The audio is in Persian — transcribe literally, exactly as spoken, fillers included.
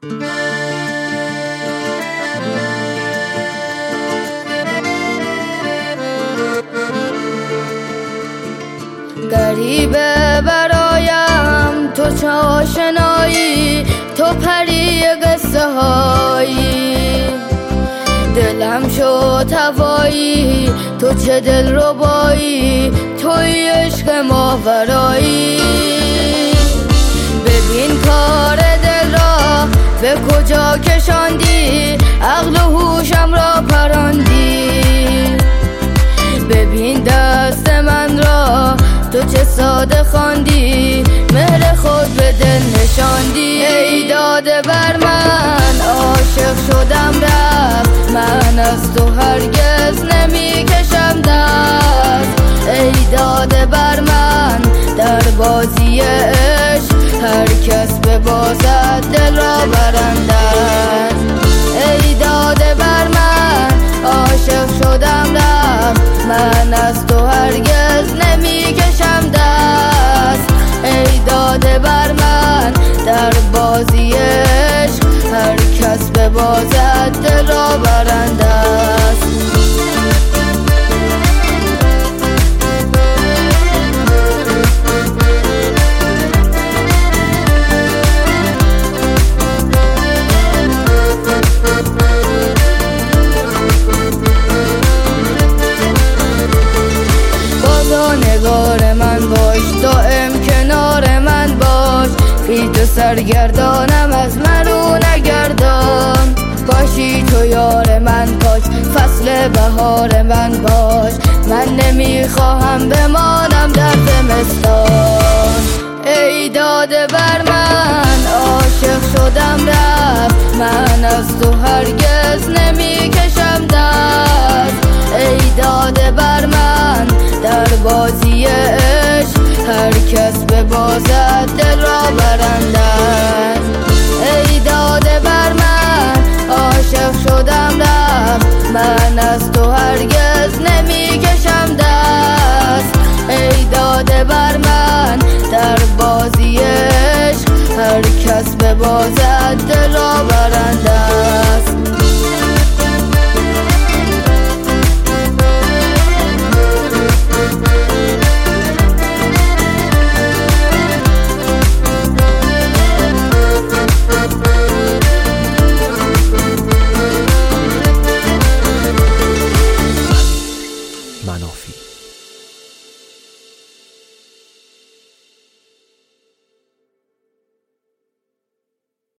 غریبه برایم تو چه آشنایی، تو پری قصه هایی، دلم شد هوایی، تو چه دل ربایی، توی عشق ماورایی. ببین کار دل را به کجا کشاندی، عقل و هوشم را پراندی. ببین دست من را تو چه ساده خواندی، مهر خود به دل نشاندی. ای داده بر من عاشق شدم رفت، من از تو هرگز نمی کشم دست. ای داده بر من در بازی عشق، هر کس به بازد دل را برنده است. ای داده بر من عاشق شدم رفت، من از تو هرگز نمی کشم دست. ای داده بر من در بازی عشق، هر کس به بازد دل را برنده است. نگار من باش، دائم کنار من باش، بی تو سرگردانم از من رو نگردان. باشی تو یار من باش، فصل بهار من باش، من نمیخواهم بمانم در زمستان. ای داده بر من عاشق شدم رفت، من از تو هرگز نمی کشم دست. ای داده بر من در بازی عشق، هر کس به بازد دل را برنده است. ای داده بر من عاشق شدم رفت، من از تو هرگز نمی کشم دست. ای داده بر من در بازی عشق، هر کس به بازد دل را برنده است.